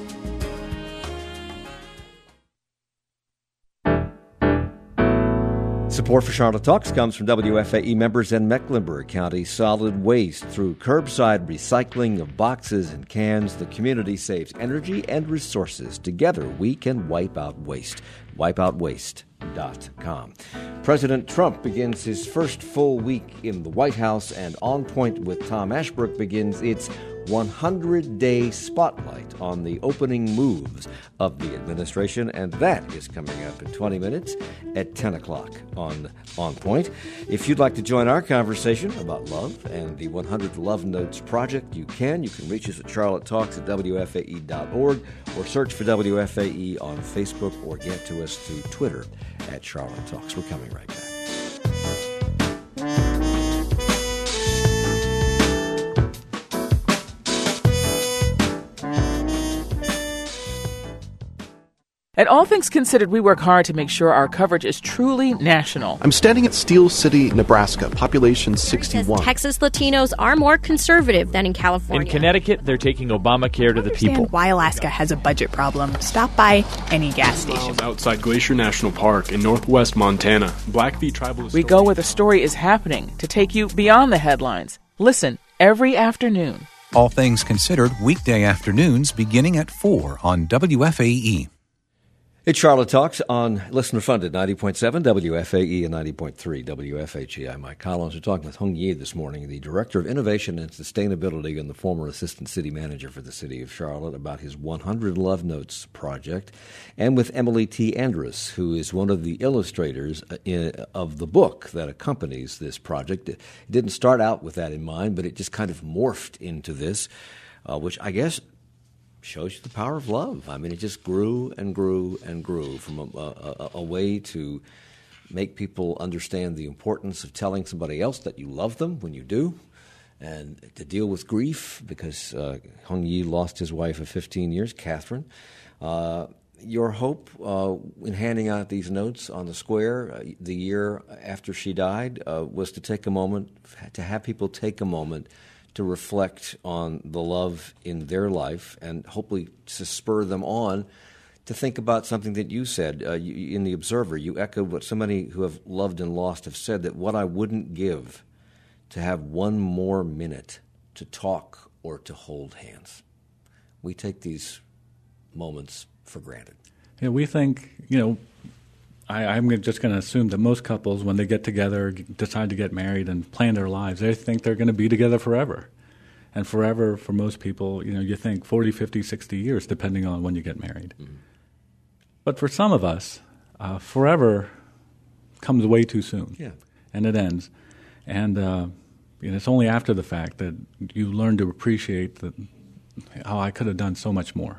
Support for Charlotte Talks comes from W F A E members and Mecklenburg County Solid Waste. Through curbside recycling of boxes and cans, the community saves energy and resources. Together, we can wipe out waste. wipe out waste dot com. President Trump begins his first full week in the White House, and On Point with Tom Ashbrook begins its one hundred day spotlight on the opening moves of the administration, and that is coming up in twenty minutes at ten o'clock on On Point. If you'd like to join our conversation about love and the one hundred Love Notes Project, you can. You can reach us at Charlotte Talks at W F A E dot org or search for W F A E on Facebook or get to us through Twitter at Charlotte Talks. We're coming right back. At All Things Considered, we work hard to make sure our coverage is truly national. I'm standing at Steel City, Nebraska, population sixty-one. Texas Latinos are more conservative than in California. In Connecticut, they're taking Obamacare to the people. Why Alaska has a budget problem. Stop by any gas station. Miles outside Glacier National Park in northwest Montana, Blackfeet Tribal. We go where the story is happening to take you beyond the headlines. Listen every afternoon. All Things Considered, weekday afternoons beginning at four on W F A E. It's Charlotte Talks on listener-funded ninety point seven W F A E and ninety point three W F H E. I'm Mike Collins. We're talking with Hung Ye this morning, the Director of Innovation and Sustainability and the former Assistant City Manager for the City of Charlotte, about his one hundred Love Notes project, and with Emily T. Andrus, who is one of the illustrators in, of the book that accompanies this project. It didn't start out with that in mind, but it just kind of morphed into this, uh, which I guess shows you the power of love. I mean, it just grew and grew and grew from a, a, a way to make people understand the importance of telling somebody else that you love them when you do, and to deal with grief, because uh, Hung Ye lost his wife of fifteen years, Catherine. Uh, your hope uh, in handing out these notes on the square uh, the year after she died uh, was to take a moment, to have people take a moment to reflect on the love in their life, and hopefully to spur them on to think about something that you said uh, you, in The Observer. You echoed what so many who have loved and lost have said, that what I wouldn't give to have one more minute to talk or to hold hands. We take these moments for granted. Yeah, we think, you know, I, I'm just going to assume that most couples, when they get together, decide to get married and plan their lives, they think they're going to be together forever. And forever, for most people, you know, you think forty, fifty, sixty years, depending on when you get married. Mm-hmm. But for some of us, uh, forever comes way too soon. Yeah. And it ends. And uh, you know, it's only after the fact that you learn to appreciate that, oh, I could have done so much more.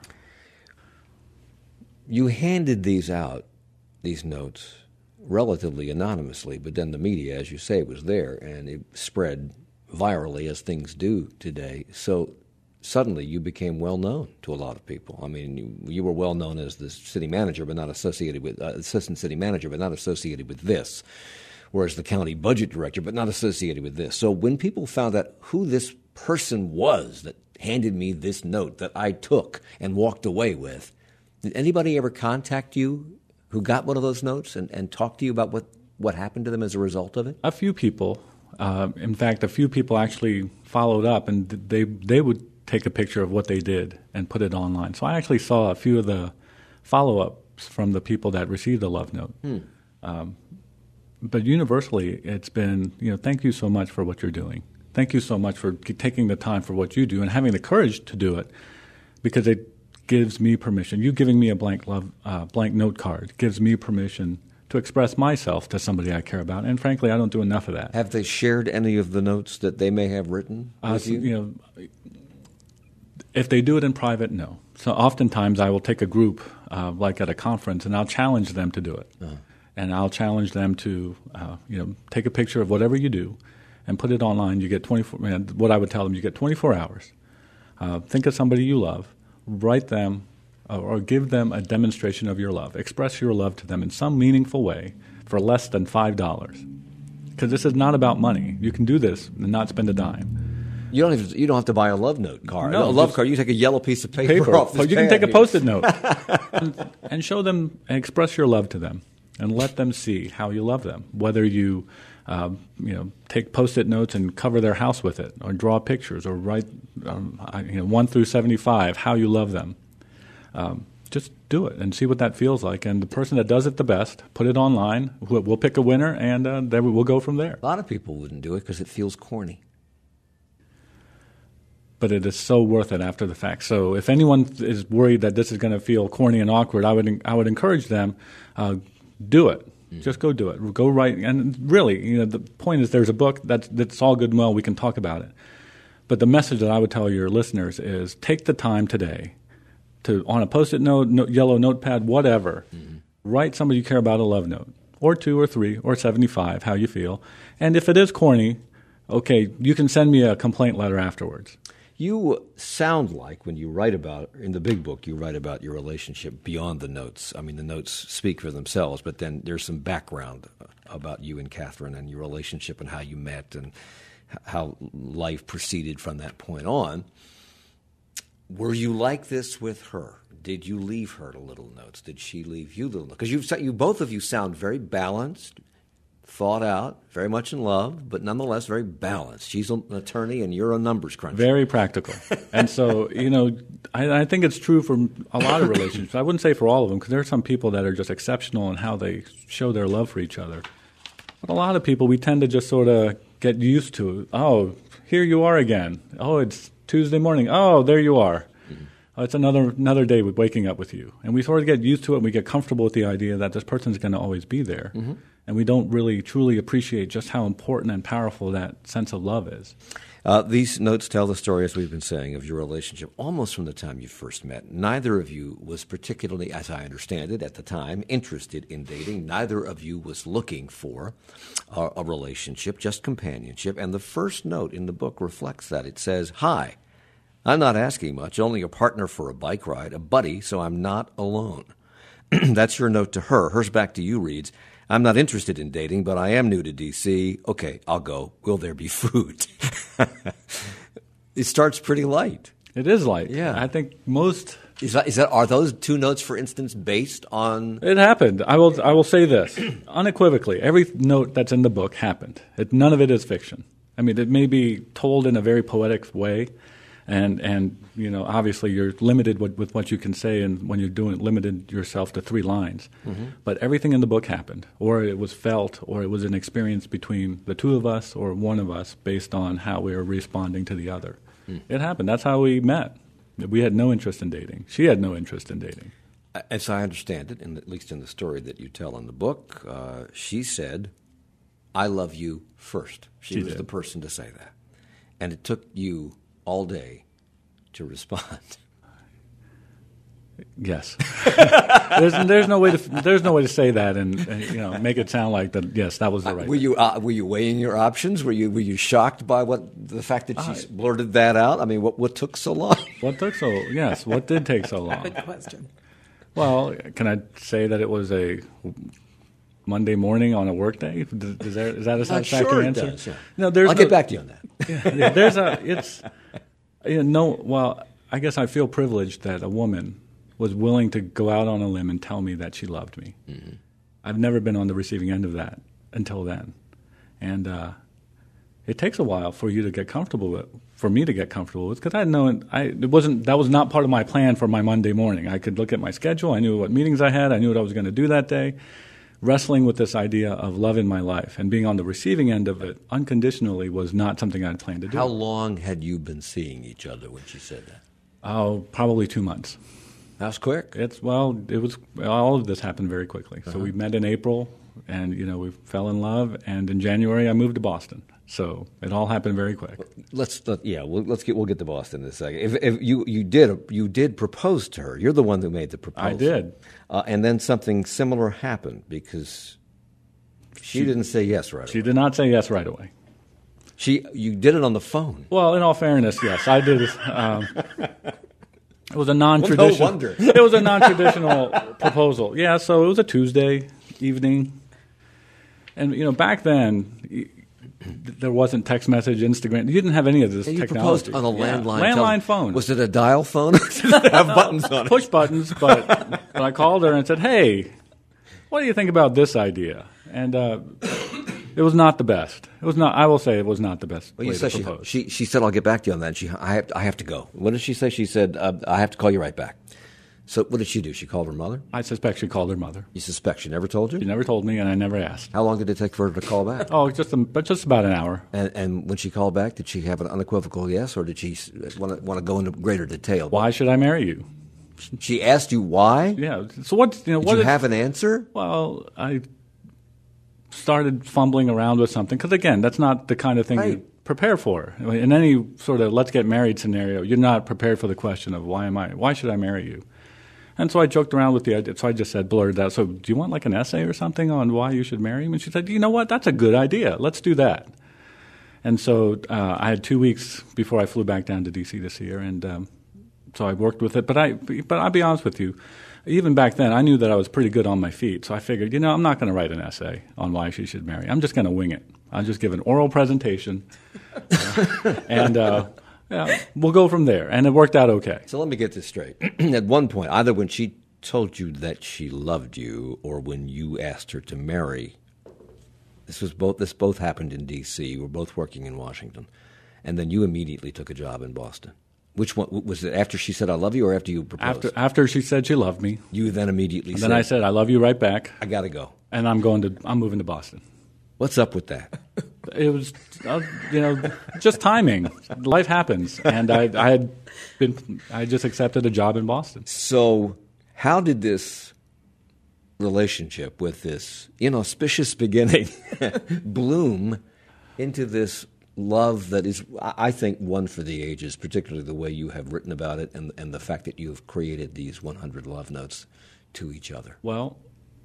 You handed these out, these notes, relatively anonymously, but then the media, as you say, was there, and it spread virally, as things do today. So suddenly you became well known to a lot of people. I mean, you, you were well known as the city manager, but not associated with, uh, assistant city manager, but not associated with this, whereas the county budget director, but not associated with this. So when people found out who this person was that handed me this note that I took and walked away with, did anybody ever contact you who got one of those notes and, and talk to you about what, what happened to them as a result of it? A few people. Uh, in fact, a few people actually followed up, and they they would take a picture of what they did and put it online. So I actually saw a few of the follow-ups from the people that received the love note. Hmm. Um, but universally, it's been, you know, thank you so much for what you're doing. Thank you so much for taking the time for what you do and having the courage to do it, because it gives me permission. You giving me a blank love, uh, blank note card gives me permission to express myself to somebody I care about. And frankly, I don't do enough of that. Have they shared any of the notes that they may have written uh, with so, you? You know, if they do it in private, no. So oftentimes I will take a group, uh, like at a conference, and I'll challenge them to do it. Uh-huh. And I'll challenge them to, uh, you know, take a picture of whatever you do and put it online. You get twenty-four. You know, what I would tell them, you get twenty-four hours. Uh, think of somebody you love. Write them uh, or give them a demonstration of your love. Express your love to them in some meaningful way for less than five dollars. Because this is not about money. You can do this and not spend a dime. You don't have to, you don't have to buy a love note card. No, a love card, you take a yellow piece of paper, paper. off this oh, You can pad take a here. Post-it note and, and show them and express your love to them and let them see how you love them. Whether you Uh, you know, take Post-it notes and cover their house with it, or draw pictures, or write, um, you know, one through seventy-five, how you love them. Um, just do it and see what that feels like. And the person that does it the best, put it online. We'll, we'll pick a winner, and uh, then we'll go from there. A lot of people wouldn't do it because it feels corny. But it is so worth it after the fact. So if anyone is worried that this is going to feel corny and awkward, I would I would encourage them, uh, do it. Just go do it. Go write. And really, you know, the point is there's a book that's, that's all good and well. We can talk about it. But the message that I would tell your listeners is take the time today to, on a Post-it note, no, yellow notepad, whatever, mm-hmm. write somebody you care about a love note, or two or three or seventy-five, how you feel. And if it is corny, okay, you can send me a complaint letter afterwards. You sound like, when you write about, in the big book, you write about your relationship beyond the notes. I mean, the notes speak for themselves, but then there's some background about you and Catherine and your relationship and how you met and how life proceeded from that point on. Were you like this with her? Did you leave her little notes? Did she leave you little notes? Because you, you, both of you sound very balanced, thought out, very much in love, but nonetheless very balanced. She's an attorney and you're a numbers cruncher. Very practical. And so, you know, I, I think it's true for a lot of relationships. I wouldn't say for all of them, because there are some people that are just exceptional in how they show their love for each other. But a lot of people, we tend to just sort of get used to it. Oh, here you are again. Oh, it's Tuesday morning. Oh, there you are. Mm-hmm. Oh, it's another another day with waking up with you. And we sort of get used to it and we get comfortable with the idea that this person's going to always be there. Mm-hmm. And we don't really truly appreciate just how important and powerful that sense of love is. Uh, these notes tell the story, as we've been saying, of your relationship almost from the time you first met. Neither of you was particularly, as I understand it, at the time, interested in dating. Neither of you was looking for a, a relationship, just companionship. And the first note in the book reflects that. It says, "Hi, I'm not asking much, only a partner for a bike ride, a buddy, so I'm not alone." That's your note to her. Hers back to you reads, "I'm not interested in dating, but I am new to D C. Okay, I'll go. Will there be food?" It starts pretty light. It is light. Yeah. I think most... Is that, is that, are those two notes, for instance, based on... It happened. I will I will say this. Unequivocally, every note that's in the book happened. It, none of it is fiction. I mean, it may be told in a very poetic way, and, and you know, obviously you're limited with, with what you can say, and when you're doing limited yourself to three lines. Mm-hmm. But everything in the book happened, or it was felt, or it was an experience between the two of us or one of us based on how we were responding to the other. Mm. It happened. That's how we met. We had no interest in dating. She had no interest in dating. As I understand it, in the, at least in the story that you tell in the book, uh, she said, "I love you" first. She, she was did. the person to say that. And it took you all day to respond. Yes. there's there's no way to there's no way to say that and, and you know make it sound like that. Yes, that was the right. Uh, were you uh, were you weighing your options? Were you were you shocked by what the fact that she uh, blurted that out? I mean, what what took so long? What took so yes? What did take so long? Good question. Well, can I say that it was a Monday morning on a work day? Is, there, is that a satisfactory sure answer? Does, yeah. No, there's I'll no, get back to you on that. yeah, yeah, there's a it's you know, no. Well, I guess I feel privileged that a woman was willing to go out on a limb and tell me that she loved me. Mm-hmm. I've never been on the receiving end of that until then, and uh, it takes a while for you to get comfortable with. For me to get comfortable with, because I had known I it wasn't that was not part of my plan for my Monday morning. I could look at my schedule. I knew what meetings I had. I knew what I was going to do that day. Wrestling with this idea of love in my life and being on the receiving end of it unconditionally was not something I'd planned to do. How long had you been seeing each other when she said that? Oh, probably two months. That's quick. It's well, it was all of this happened very quickly. Uh-huh. So we met in April, and you know we fell in love. And in January, I moved to Boston. So it all happened very quick. Let's let, yeah, we'll, let's get we'll get to Boston in a second. If, if you you did you did propose to her, you're the one who made the proposal. I did, uh, and then something similar happened because she, she didn't say yes right away. She did not say yes right away. She you did it on the phone. Well, in all fairness, yes, I did. Um, it was a non-traditional. Well, no wonder. It was a non-traditional proposal. Yeah, so it was a Tuesday evening, and you know back then. There wasn't text message, Instagram. You didn't have any of this yeah, you technology. Proposed on a landline, yeah. landline phone. Was it a dial phone? Did it have buttons on it? Push buttons, but, but I called her and said, "Hey, what do you think about this idea?" And uh, it was not the best. It was not. I will say it was not the best well, way you said to propose. She, she she said, "I'll get back to you on that." And she, I have, I have to go. What did she say? She said, uh, "I have to call you right back." So what did she do? She called her mother? I suspect she called her mother. You suspect? She never told you? She never told me, and I never asked. How long did it take for her to call back? oh, just a, but just about an hour. And, and when she called back, did she have an unequivocal yes, or did she want to want to go into greater detail? Why should I marry you? She asked you why? Yeah. So what? You know, did what you is, have an answer? Well, I started fumbling around with something because, again, that's not the kind of thing right. you prepare for. In any sort of let's get married scenario, you're not prepared for the question of why am I? Why should I marry you? And so I joked around with the idea. So I just said, blurted out, so do you want like an essay or something on why you should marry him? And she said, you know what? That's a good idea. Let's do that. And so uh, I had two weeks before I flew back down to D C to see her, and um, so I worked with it. But I, but I'll be honest with you, even back then, I knew that I was pretty good on my feet. So I figured, you know, I'm not going to write an essay on why she should marry. I'm just going to wing it. I'll just give an oral presentation, uh, and uh, yeah, we'll go from there. And it worked out okay. So let me get this straight. At one point, either when she told you that she loved you, or when you asked her to marry, this was both. This both happened in D C. You were both working in Washington, and then you immediately took a job in Boston. Which one was it? After she said "I love you," or after you proposed? After after she said she loved me, you then immediately. And said, then I said, "I love you" right back. I got to go, and I'm going to. I'm moving to Boston. What's up with that? It was, uh, you know, just timing. Life happens, and I, I had been. I just accepted a job in Boston. So, how did this relationship with this inauspicious beginning bloom into this love that is, I think, one for the ages, particularly the way you have written about it and, and the fact that you have created these one hundred love notes to each other? Well,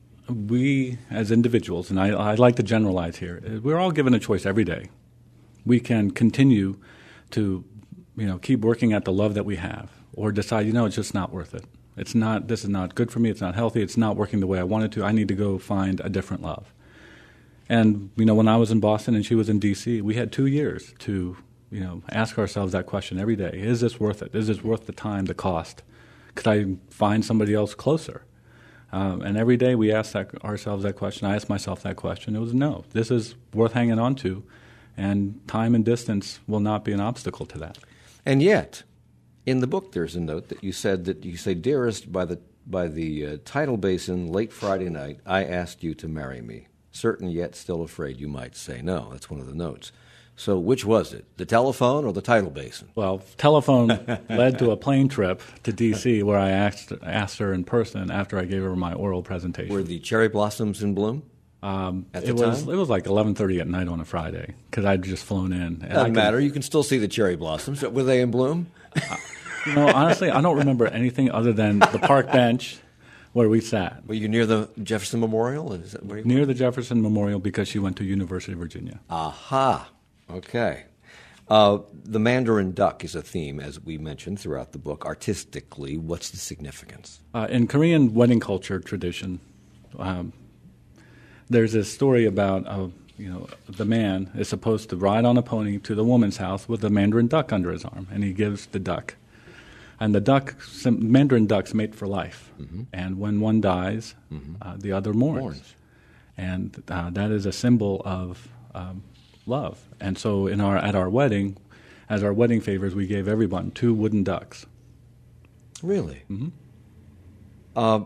we as individuals, and I, I like to generalize here, we're all given a choice every day. We can continue to, you know, keep working at the love that we have, or decide, you know, it's just not worth it. It's not, this is not good for me, it's not healthy, it's not working the way I wanted to, I need to go find a different love. And, you know, when I was in Boston and she was in D C, we had two years to, you know, ask ourselves that question every day. Is this worth it? Is this worth the time, the cost? Could I find somebody else closer? Um, and every day we ask that, ourselves that question. I asked myself that question. It was no. This is worth hanging on to, and time and distance will not be an obstacle to that. And yet, in the book, there's a note that you said that you say, "Dearest, by the by the uh, tidal basin, late Friday night, I asked you to marry me. Certain yet still afraid you might say no." That's one of the notes. So which was it, the telephone or the tidal basin? Well, telephone led to a plane trip to D C where I asked asked her in person after I gave her my oral presentation. Were the cherry blossoms in bloom um, at the it time? Was, it was like eleven thirty at night on a Friday because I'd just flown in. Doesn't could, matter. You can still see the cherry blossoms. Were they in bloom? uh, you know, honestly, I don't remember anything other than the park bench where we sat. Were you near the Jefferson Memorial? Is that where you near were? the Jefferson Memorial because she went to University of Virginia. Aha. Okay. Uh, the Mandarin duck is a theme, as we mentioned throughout the book. Artistically, what's the significance? Uh, in Korean wedding culture tradition, um, there's this story about uh, you know the man is supposed to ride on a pony to the woman's house with a Mandarin duck under his arm, and he gives the duck. And the duck, some Mandarin ducks mate for life, mm-hmm. and when one dies, mm-hmm. uh, the other mourns, mourns. and uh, that is a symbol of um, love. And so in our at our wedding, as our wedding favors, we gave everyone two wooden ducks. Really? Mm-hmm. Uh,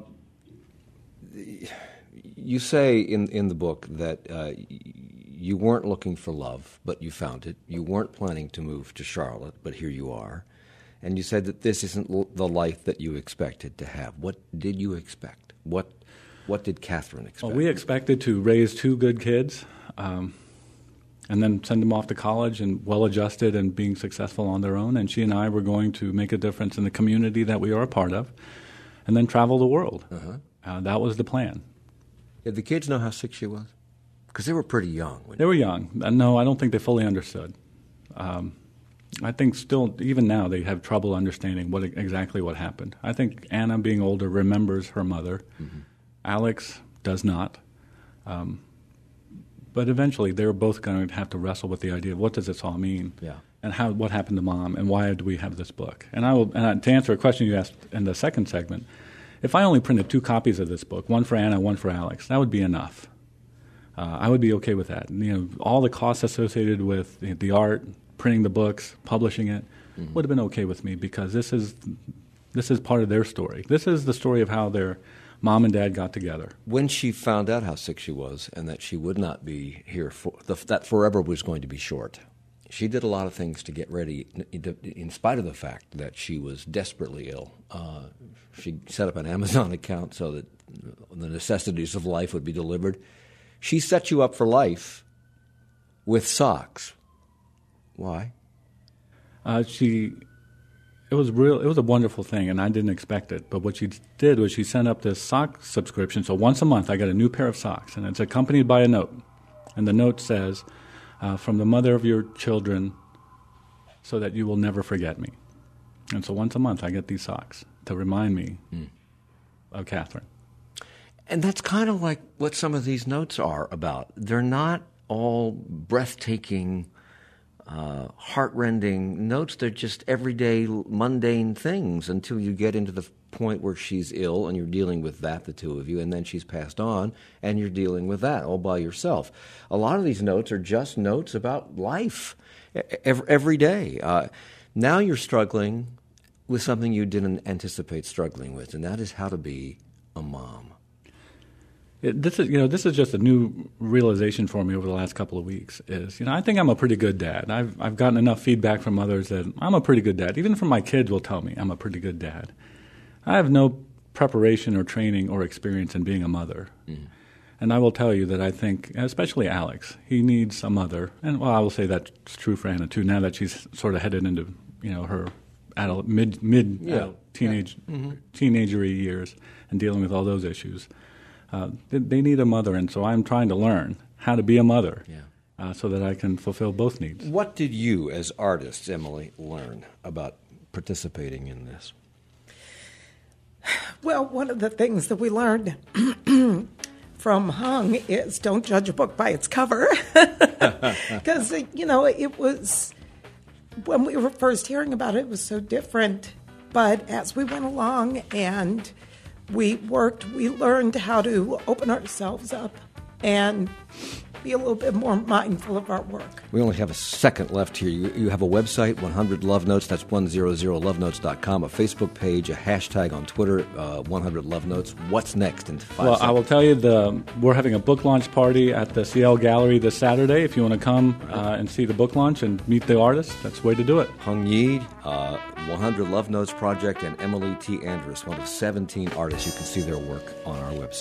you say in, in the book that uh, you weren't looking for love, but you found it. You weren't planning to move to Charlotte, but here you are. And you said that this isn't l- the life that you expected to have. What did you expect? What What did Catherine expect? Well, we expected to raise two good kids, um, and then send them off to college and well-adjusted and being successful on their own. And she and I were going to make a difference in the community that we are a part of, and then travel the world. Uh-huh. Uh, that was the plan. Did the kids know how sick she was? Because they were pretty young. They were young. No, I don't think they fully understood. Um, I think still, even now, they have trouble understanding what exactly what happened. I think Anna, being older, remembers her mother. Mm-hmm. Alex does not. Um, but eventually, they're both going to have to wrestle with the idea of what does this all mean, yeah. and how what happened to Mom, and why do we have this book? And I will, and to answer a question you asked in the second segment, if I only printed two copies of this book, one for Anna, one for Alex, that would be enough. Uh, I would be okay with that. You know, all the costs associated with the, the art, printing the books, publishing it, mm-hmm. would have been okay with me because this is this is part of their story. This is the story of how their mom and dad got together. When she found out how sick she was and that she would not be here, for, the, that forever was going to be short, she did a lot of things to get ready, in spite of the fact that she was desperately ill. Uh, she set up an Amazon account so that the necessities of life would be delivered. She set you up for life with socks. Why? Uh, she, it was real. It was a wonderful thing, and I didn't expect it. But what she did was she sent up this sock subscription. So once a month, I got a new pair of socks, and it's accompanied by a note. And the note says, uh, from the mother of your children so that you will never forget me. And so once a month I get these socks to remind me mm. of Catherine. And that's kind of like what some of these notes are about. They're not all breathtaking, uh, heart-rending notes. They're just everyday, mundane things until you get into the point where she's ill and you're dealing with that, the two of you, and then she's passed on and you're dealing with that all by yourself. A lot of these notes are just notes about life every, every day. Uh, now you're struggling with something you didn't anticipate struggling with, and that is how to be a mom. It, this is, you know, this is just a new realization for me over the last couple of weeks. Is, you know, I think I'm a pretty good dad. I've I've gotten enough feedback from others that I'm a pretty good dad. Even from my kids will tell me I'm a pretty good dad. I have no preparation or training or experience in being a mother. Mm. And I will tell you that I think, especially Alex, he needs a mother. And, well, I will say that's true for Anna, too, now that she's sort of headed into, you know, her adult, mid, mid yeah. adult, teenage, yeah. mm-hmm. teenagery years and dealing with all those issues. Uh, they, they need a mother, and so I'm trying to learn how to be a mother yeah. uh, so that I can fulfill both needs. What did you, as artists, Emily, learn about participating in this? Well, one of the things that we learned from Hung is don't judge a book by its cover. Because, you know, it was, when we were first hearing about it, it was so different. But as we went along and we worked, we learned how to open ourselves up and be a little bit more mindful of our work. We only have a second left here. You, you have a website, one hundred Love Notes. That's one hundred love notes dot com, a Facebook page, a hashtag on Twitter, uh, one hundred Love Notes. What's next in five Well, seconds? I will tell you, the we're having a book launch party at the C L Gallery this Saturday. If you want to come uh, and see the book launch and meet the artist, that's the way to do it. Hung Ye, uh, one hundred Love Notes Project, and Emily T. Andrus, one of seventeen artists. You can see their work on our website.